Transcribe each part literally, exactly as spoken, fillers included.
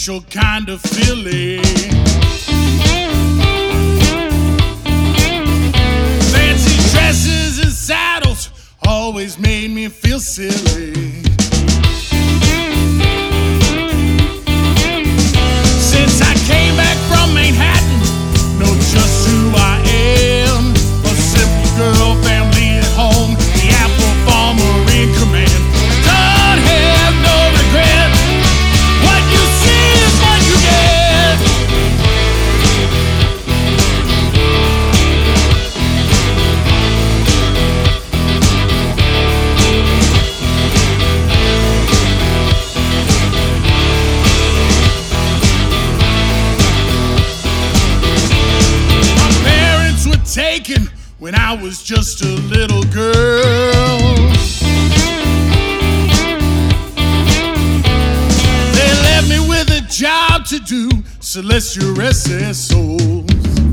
special kind of feeling. Fancy dresses and saddles always made me feel silly. Since I came back from Manhattan, know just who I am. A simple girl, family at home, the apple farmer in command. Don't have no regret. What you see is what you get. My parents were taken when I was just a little girl. They left me with a job to do, celestial S S Os.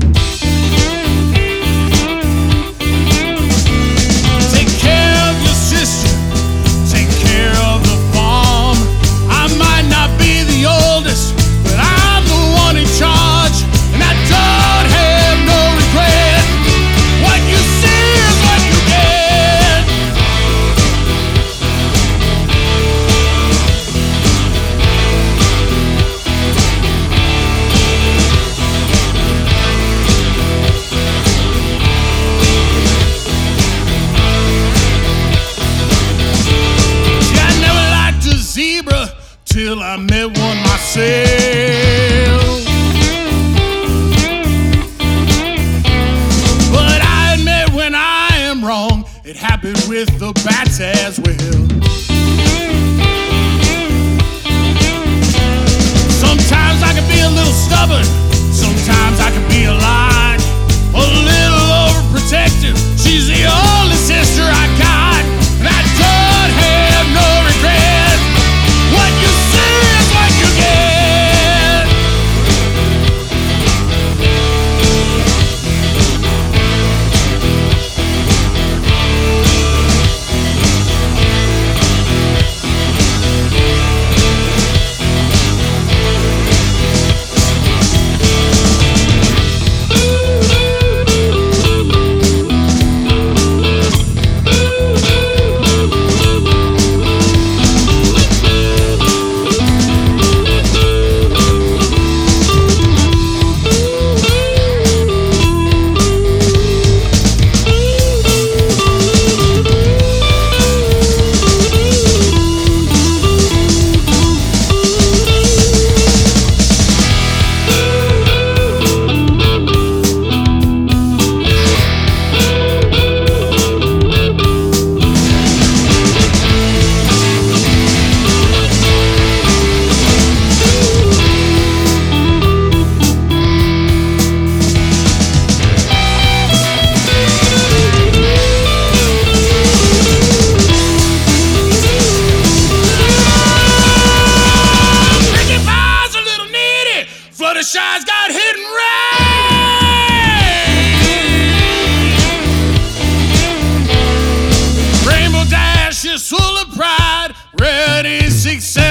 Take care of your sister, take care of the farm. I might not be the oldest, but I'm the one in charge, and I don't have no regret. What you see is what you get. See, I never liked a zebra till I met one myself. But I admit when I am wrong, it happened with the bats as well. Sometimes I can be a little stubborn, sometimes I can be a lot, a little overprotective. She's the only sister I got, and I don't have no regret. What you see is what you get. Fluttershy's got hidden rain. Rainbow Dash is full of pride, ready, success.